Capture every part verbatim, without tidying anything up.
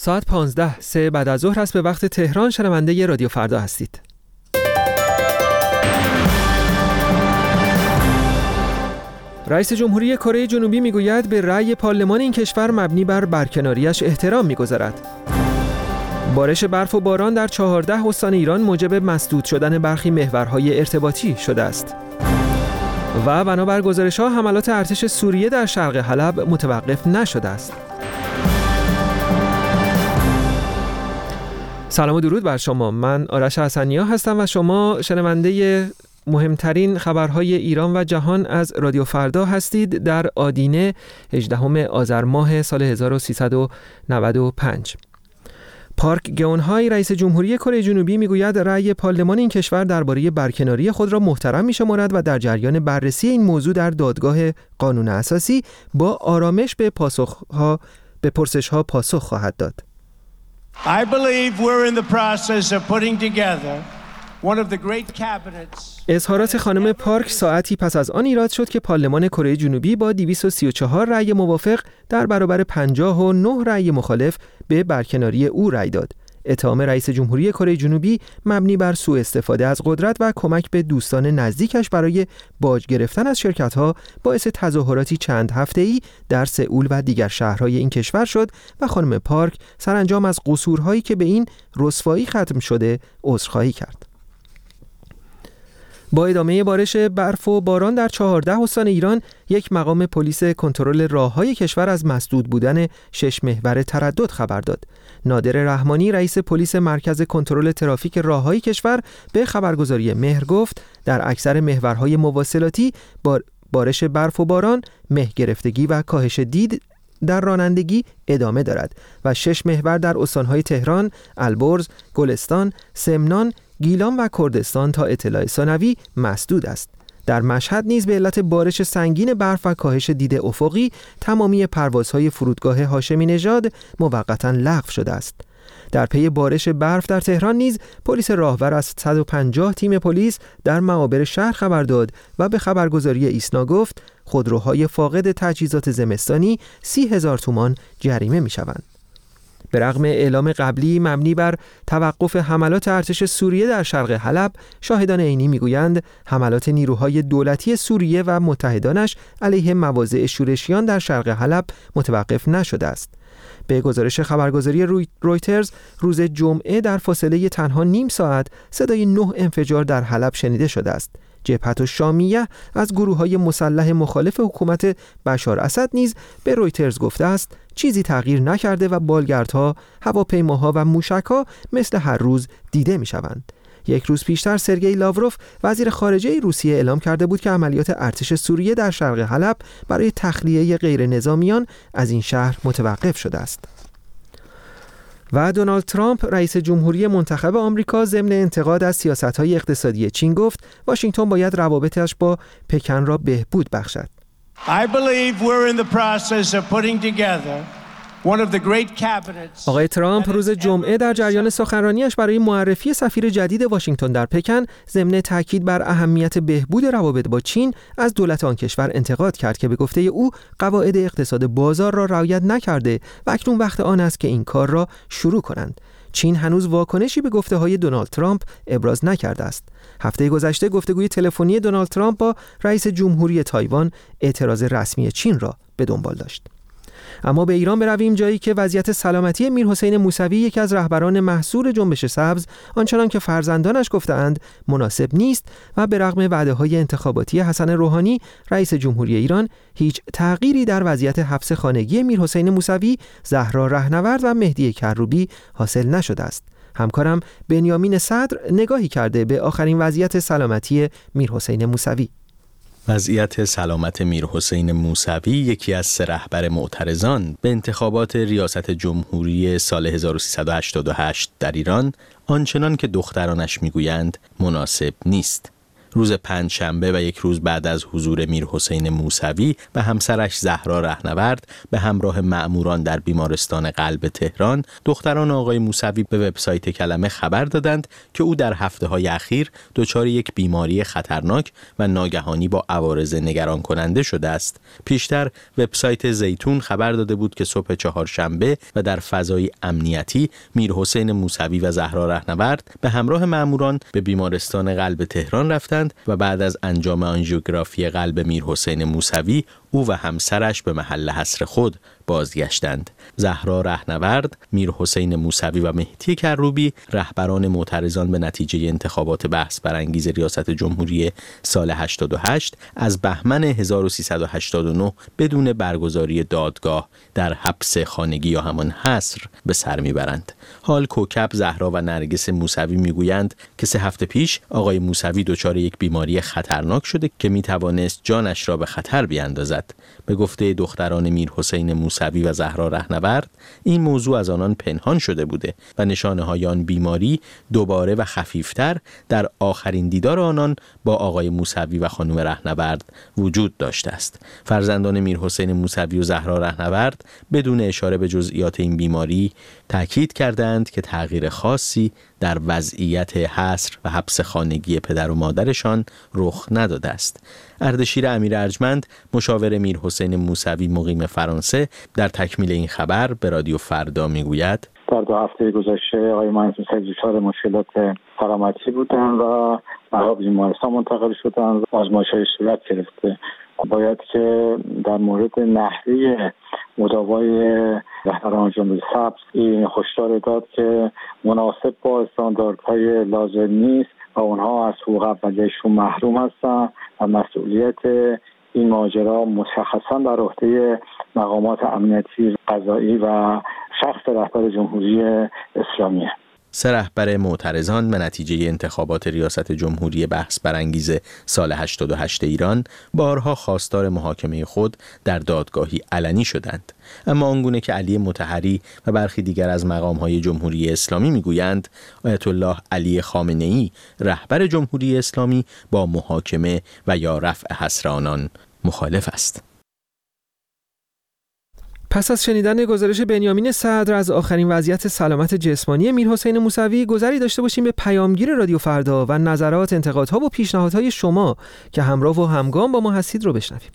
ساعت پانزده سه بعد از ظهر است به وقت تهران. شنونده ی رادیو فردا هستید. رئیس جمهوری کره جنوبی میگوید به رأی پارلمان این کشور مبنی بر برکناریش احترام میگذارد. بارش برف و باران در چهارده استان ایران موجب مسدود شدن برخی محورهای ارتباطی شده است. و بنابر گزارش‌ها حملات ارتش سوریه در شرق حلب متوقف نشده است. سلام و درود بر شما. من آرش حسنی‌ها هستم و شما شنونده مهمترین خبرهای ایران و جهان از رادیو فردا هستید در آدینه هجدهم آذر ماه سال هزار و سیصد و نود و پنج. پارک گئونهای رئیس جمهوری کره جنوبی میگوید رأی پارلمان این کشور درباره برکناری خود را محترم می‌شمارد و در جریان بررسی این موضوع در دادگاه قانون اساسی با آرامش به پاسخها به پرسش‌ها پاسخ خواهد داد. I believe we're in the process of putting together one of the great cabinets. اظهارات خانم پارک ساعتی پس از آن ایراد شد که پارلمان کره جنوبی با دویست و سی و چهار رأی موافق در برابر پنجاه و نه رأی مخالف به برکناری او رأی داد. اتهام رئیس جمهوری کره جنوبی مبنی بر سوء استفاده از قدرت و کمک به دوستان نزدیکش برای باج گرفتن از شرکت‌ها باعث تظاهراتی چند هفته‌ای در سئول و دیگر شهرهای این کشور شد و خانم پارک سرانجام از قصورهایی که به این رسوایی ختم شده عذرخواهی کرد. با ادامه بارش برف و باران در چهارده استان ایران، یک مقام پلیس کنترل راههای کشور از مسدود بودن شش محور تردد خبر داد. نادر رحمانی رئیس پلیس مرکز کنترل ترافیک راههای کشور به خبرگزاری مهر گفت در اکثر محورهای مواصلاتی بارش برف و باران، مه گرفتگی و کاهش دید در رانندگی ادامه دارد و شش محور در استانهای تهران، البرز، گلستان، سمنان، گیلان و کردستان تا اطلاع ثانوی مسدود است. در مشهد نیز به علت بارش سنگین برف و کاهش دید افقی تمامی پروازهای فرودگاه هاشمی نژاد موقتا لغو شده است. در پی بارش برف در تهران نیز پلیس راهور از صد و پنجاه تیم پلیس در معابر شهر خبر داد و به خبرگزاری ایسنا گفت خودروهای فاقد تجهیزات زمستانی سی هزار تومان جریمه می شوند. به رغم اعلام قبلی مبنی بر توقف حملات ارتش سوریه در شرق حلب، شاهدان عینی میگویند حملات نیروهای دولتی سوریه و متحدانش علیه مواضع شورشیان در شرق حلب متوقف نشده است. به گزارش خبرگزاری روی رویترز روز جمعه در فاصله تنها نیم ساعت صدای نه انفجار در حلب شنیده شده است. جبهت الشامیه از گروه‌های مسلح مخالف حکومت بشار اسد نیز به رویترز گفته است چیزی تغییر نکرده و بالگردها، هواپیماها و موشک‌ها مثل هر روز دیده می‌شوند. یک روز پیشتر سرگئی لاوروف وزیر خارجه روسیه اعلام کرده بود که عملیات ارتش سوریه در شرق حلب برای تخلیه غیر نظامیان از این شهر متوقف شده است. و دونالد ترامپ رئیس جمهوری منتخب آمریکا ضمن انتقاد از سیاست‌های اقتصادی چین گفت واشنگتن باید روابطش با پکن را بهبود بخشد. I believe we're in the process of putting together one of the great cabinets. آقای ترامپ روز جمعه در جریان سخنرانیش برای معرفی سفیر جدید واشنگتن در پکن ضمن تاکید بر اهمیت بهبود روابط با چین از دولت آن کشور انتقاد کرد که به گفته او قواعد اقتصاد بازار را رعایت نکرده و اکنون وقت آن است که این کار را شروع کنند. چین هنوز واکنشی به گفته‌های دونالد ترامپ ابراز نکرده است. هفته گذشته گفتگوی تلفنی دونالد ترامپ با رئیس جمهوری تایوان اعتراض رسمی چین را به دنبال داشت. اما به ایران برویم، جایی که وضعیت سلامتی میرحسین موسوی یکی از رهبران محصور جنبش سبز آنچنان که فرزندانش گفتند مناسب نیست و به رغم وعده‌های انتخاباتی حسن روحانی رئیس جمهوری ایران هیچ تغییری در وضعیت حبس خانگی میرحسین موسوی، زهرا رهنورد و مهدی کروبی حاصل نشده است. همکارم بنیامین صدر نگاهی کرده به آخرین وضعیت سلامتی میرحسین موسوی. وضعیت سلامت میرحسین موسوی، یکی از سه رهبر معترضان به انتخابات ریاست جمهوری سال هزار و سیصد و هشتاد و هشت در ایران، آنچنان که دخترانش میگویند مناسب نیست. روز پنجشنبه و یک روز بعد از حضور میرحسین موسوی و همسرش زهرا رهنورد به همراه مأموران در بیمارستان قلب تهران، دختران آقای موسوی به وبسایت کلمه خبر دادند که او در هفته‌های اخیر دچار یک بیماری خطرناک و ناگهانی با عوارض نگران کننده شده است. پیشتر وبسایت زیتون خبر داده بود که صبح چهارشنبه و در فضای امنیتی میرحسین موسوی و زهرا رهنورد به همراه مأموران به بیمارستان قلب تهران رفتند و بعد از انجام آنژیوگرافی قلب میرحسین موسوی او و همسرش به محل حصر خود بازگشتند. زهرا رهنورد، میرحسین موسوی و مهدی کروبی رهبران معترضان به نتیجه انتخابات بحث برانگیز ریاست جمهوری سال هشتاد و هشت از بهمن هزار و سیصد و هشتاد و نه بدون برگزاری دادگاه در حبس خانگی یا همان حصر به سر میبرند. حال کوکب، زهرا و نرگس موسوی میگویند که سه هفته پیش آقای موسوی دچار یک بیماری خطرناک شده که میتوانست جانش را به خطر بیاندازد. به گفته دختران میرحسین موسوی و زهرا رهنورد، این موضوع از آنان پنهان شده بوده و نشانه‌های آن بیماری دوباره و خفیفتر در آخرین دیدار آنان با آقای موسوی و خانم رهنورد وجود داشته است. فرزندان میرحسین موسوی و زهرا رهنورد بدون اشاره به جزئیات این بیماری تاکید کردند که تغییر خاصی در وضعیت حصر و حبس خانگی پدر و مادرشان رخ نداده است. اردشیر امیر ارجمند، مشاور میرحسین موسوی مقیم فرانسه، در تکمیل این خبر به رادیو فردا میگوید: در دو هفته گذشته آقای موسوی دچار مشکلات سلامتی بودن و به بیمارستان منتقل شدن، آزمایش‌های صورت گرفته. باید که در مورد نحوه مداوای رهبران جمهوری سبز این هشدار داد که مناسب با استانداردهای لازم نیست و اونها از حقوق اولیه‌شون محروم هستن و مسئولیت این ماجرا مشخصا در عهده مقامات امنیتی، قضایی و شخص رهبر جمهوری اسلامی. سه رهبر معترضان به نتیجه انتخابات ریاست جمهوری بحث برانگیز سال هشتاد و هشت ایران بارها خواستار محاکمه خود در دادگاهی علنی شدند. اما آنگونه که علی مطهری و برخی دیگر از مقام‌های جمهوری اسلامی میگویند، آیت الله علی خامنه‌ای رهبر جمهوری اسلامی با محاکمه و یا رفع حصر آنان مخالف است. پس از شنیدن گزارش بنیامین صدر از آخرین وضعیت سلامت جسمانی میرحسین موسوی، گذری داشته باشیم به پیامگیر رادیو فردا و نظرات، انتقادها و پیشنهادهای شما که همراه و همگام با ما هستید رو بشنویم.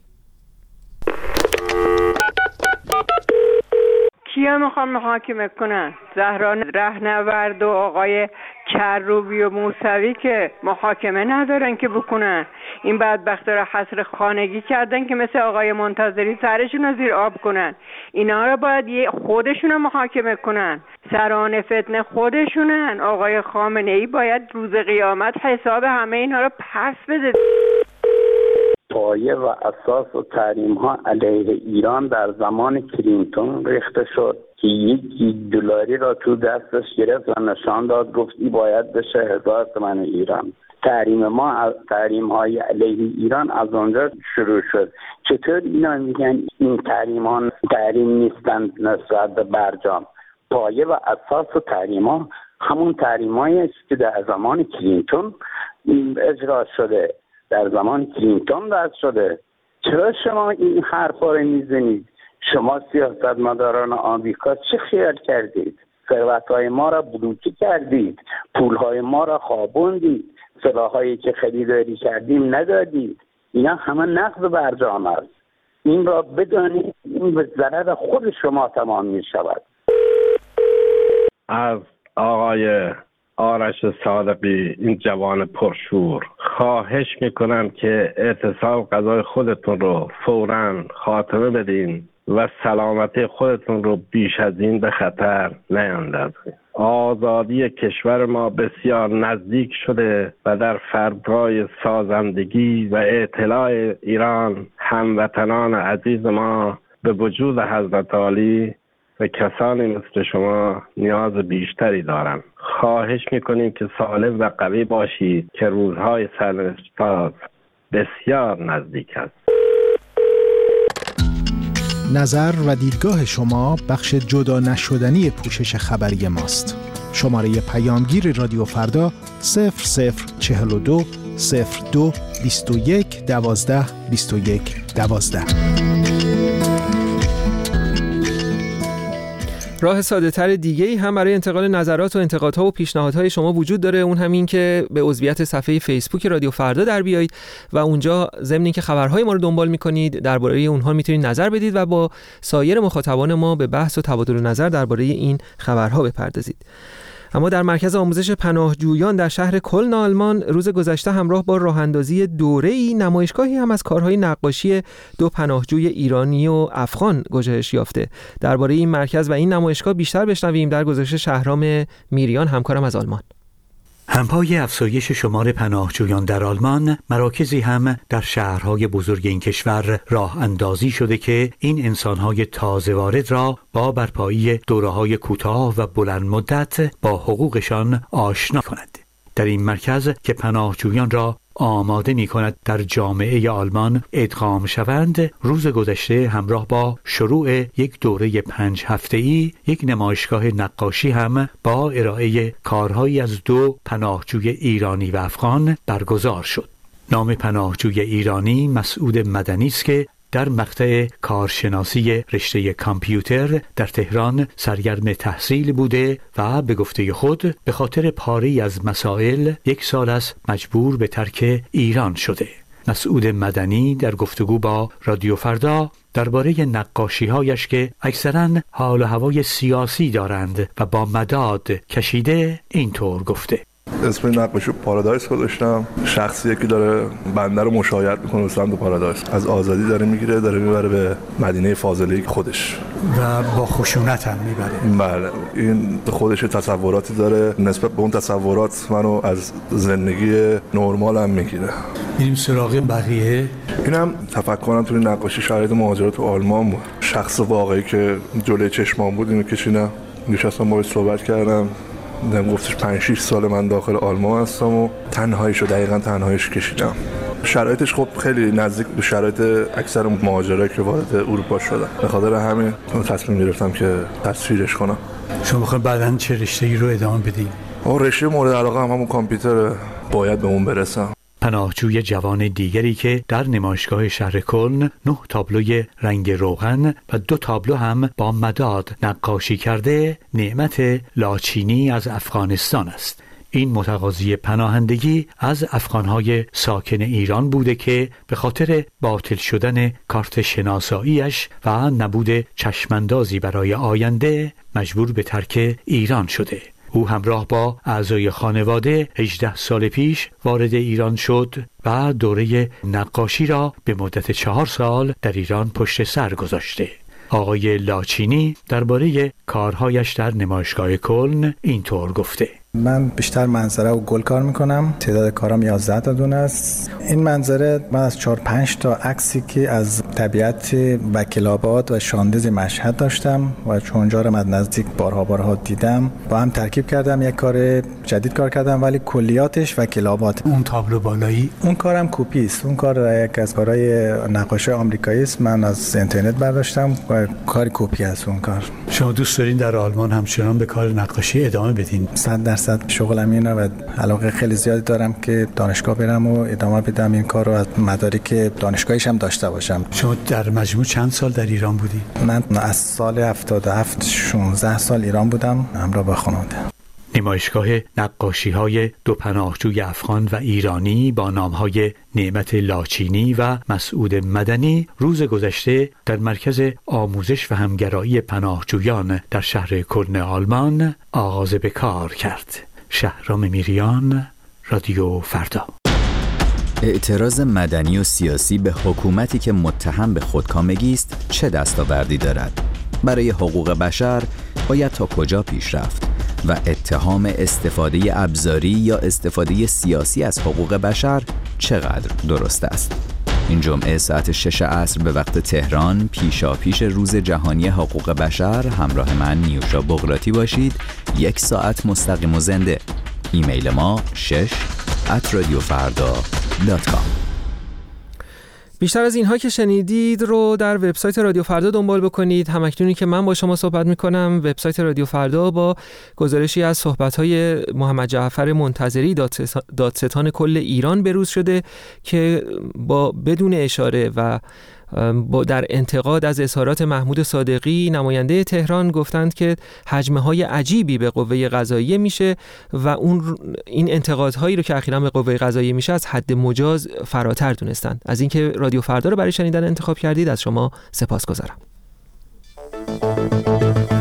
کیا میخوام محاکمه کنن؟ زهرا رهنورد و آقای کروبی و موسوی که محاکمه ندارن که بکنن. این بدبختا رو حصر خانگی کردن که مثل آقای منتظری سرشون رو زیر آب کنن. اینا رو باید خودشون رو محاکمه کنن. سران فتنه خودشونن. آقای خامنه‌ای باید روز قیامت حساب همه اینا رو پس بده. پایه و اساس و تحریم ها علیه ایران در زمان کلینتون ریخته شد که یک دلاری را تو دستش گرفت و نشان داد، گفت این باید بشه هزار تومان ایران. تحریم ما، تحریم های علیه ایران از اونجا شروع شد. چطور اینا میگن این تحریم ها تحریم نیستند نسبت به برجام؟ پایه و اساس و تحریم ها همون تحریم هایی است که در زمان کلینتون اجرا شده، در زمان کلینتون وضع شده. چرا شما این حرفا رو میزنید؟ شما سیاستمداران آمریکا چه خیال کردید؟ ثروت‌های ما را بلوکی کردید، پول‌های ما را خوابوندید، سلاح‌هایی که خریداری کردیم ندادید. اینا همه نقض برجام است. این را بدانید، این به ضرر خود شما تمام می‌شود. از آقای آرش صادقی، این جوان پرشور، خواهش میکنم که اعتصاب غذای خودتون رو فوراً خاتمه بدین و سلامتی خودتون رو بیش از این به خطر نیندازید. آزادی کشور ما بسیار نزدیک شده و در فردای سازندگی و اطلاع ایران هموطنان عزیز ما به وجود حضرت عالی و کسانی مثل شما نیاز بیشتری دارن. خواهش میکنیم که سالم و قوی باشید که روزهای سرنوشت بسیار نزدیک است. نظر و دیدگاه شما بخش جدا نشدنی پوشش خبری ماست. شماره پیامگیر رادیو فردا صفر صفر چهل و دو صفر دو بیست و یک دوازده بیست و یک دوازده. راه ساده تر دیگه ای هم برای انتقال نظرات و انتقادها و پیشنهادهای شما وجود داره، اون همین که به عضویت صفحه فیسبوک رادیو فردا در بیایید و اونجا ضمن اینکه خبرهای ما رو دنبال می‌کنید درباره اونها میتونید نظر بدید و با سایر مخاطبان ما به بحث و تبادل نظر درباره این خبرها بپردازید. اما در مرکز آموزش پناهجویان در شهر کلن آلمان روز گذشته همراه با راه اندازی دوره‌ای نمایشگاهی هم از کارهای نقاشی دو پناهجوی ایرانی و افغان گزارش یافته. درباره این مرکز و این نمایشگاه بیشتر بشنویم در گزارش شهرام میریان همکارم از آلمان. همپای افزایش شمار پناهجویان در آلمان، مراکزی هم در شهرهای بزرگ این کشور راه اندازی شده که این انسانهای تازه وارد را با برپایی دوره‌های کوتاه و بلند مدت با حقوقشان آشنا کند. در این مرکز که پناهجویان را آماده می کند در جامعه آلمان ادغام شوند، روز گذشته همراه با شروع یک دوره پنج هفته‌ای یک نمایشگاه نقاشی هم با ارائه کارهایی از دو پناهجوی ایرانی و افغان برگزار شد. نام پناهجوی ایرانی مسعود مدنی است که در مقطع کارشناسی رشته کامپیوتر در تهران سرگرم تحصیل بوده و به گفته خود به خاطر پاری از مسائل یک سال است مجبور به ترک ایران شده. مسعود مدنی در گفتگو با رادیو فردا درباره نقاشی‌هایش که اکثراً حال و هوای سیاسی دارند و با مداد کشیده اینطور گفته: اسم نقاشی پارادایس گذاشتم. شخصیه که داره بنده رو مشایعت میکنه به سمت پارادایس، از آزادی داره میگیره، داره میبره به مدینه فاضله خودش و با خشونت هم میبره. بله، این خودش تصوراتی داره، نسبت به اون تصورات منو از زندگی نرمال هم میگیره. میریم سراغ بقیه. اینم تفکرم توی نقاشی شرایط مهاجرت تو آلمان بود. شخص واقعی که جلوی چشمام بود اینو کشیدم. نشستم باهاش صحبت کردم، دم گفتش پنج شش سال من داخل آلمان هستم و تنهاییشو دقیقاً تنهاییش کشیدم. شرایطش خب خیلی نزدیک به شرایط اکثر مهاجرایی که وارد اروپا شدن. به خاطر همین تصمیم گرفتم که تصویرش کنم. شما می‌خواید بعداً چه رشته‌ای رو ادامه بدین؟ اون رشته مورد علاقه هم همون کامپیوتر، باید به اون برسم. پناهجوی جوان دیگری که در نمایشگاه شهر کلن نه تابلوی رنگ روغن و دو تابلو هم با مداد نقاشی کرده، نعمت لاچینی از افغانستان است. این متقاضی پناهندگی از افغانهای ساکن ایران بوده که به خاطر باطل شدن کارت شناساییش و نبود چشماندازی برای آینده مجبور به ترک ایران شده. او همراه با اعضای خانواده هجده سال پیش وارد ایران شد و دوره نقاشی را به مدت چهار سال در ایران پشت سر گذاشته. آقای لاچینی درباره کارهایش در نمایشگاه کلن اینطور گفته: من بیشتر منظره و گل کار میکنم. تعداد کارام یازده تا دونه است. این منظره من از چهار پنج تا عکسی که از طبیعت وکیل‌آباد و شاندز مشهد داشتم و چون اونجا رو من نزدیک بارها بارها دیدم با هم ترکیب کردم، یک کار جدید کار کردم ولی کلیاتش وکیل‌آباد. اون تابلو بالایی اون کارم کپی است. اون کار یک از کارهای نقاش آمریکایی است، من از اینترنت برداشتم و کار کپی است اون کار. شما دوست دارین در آلمان همچنان به کار نقاشی ادامه بدین؟ صد درصد شغلم اینه و علاقه خیلی زیادی دارم که دانشگاه برم و ادامه بدم این کار رو، از مدارک دانشگاهیش هم داشته باشم. شما در مجموع چند سال در ایران بودی؟ من از سال هفتاد و هفت شانزده سال ایران بودم همراه با خانواده. نمایشگاه نقاشی‌های دو پناهجوی افغان و ایرانی با نام‌های نعمت لاچینی و مسعود مدنی روز گذشته در مرکز آموزش و همگرایی پناهجویان در شهر کلن آلمان آغاز به کار کرد. شهرام میریان، رادیو فردا. اعتراض مدنی و سیاسی به حکومتی که متهم به خودکامگی است چه دستاوردی دارد؟ برای حقوق بشر باید تا کجا پیش رفت؟ و اتهام استفاده ابزاری یا استفاده سیاسی از حقوق بشر چقدر درست است؟ این جمعه ساعت شش عصر به وقت تهران پیشا پیش روز جهانی حقوق بشر همراه من نیوشا بغراتی باشید. یک ساعت مستقیم و زنده. ایمیل ما شش ات رادیو فردا دات کام. بیشتر از اینها که شنیدید رو در وبسایت رادیو فردا دنبال بکنید. همکنونی که من با شما صحبت میکنم وبسایت رادیو فردا با گزارشی از صحبت‌های محمد جعفر منتظری دادستان کل ایران بروز شده که با بدون اشاره و با در انتقاد از اظهارات محمود صادقی نماینده تهران گفتند که حجم‌های عجیبی به قوه قضاییه میشه و اون این انتقادهایی رو که اخیراً به قوه قضاییه میشه از حد مجاز فراتر دونستند. از اینکه رادیو فردا رو برای شنیدن انتخاب کردید از شما سپاسگزارم.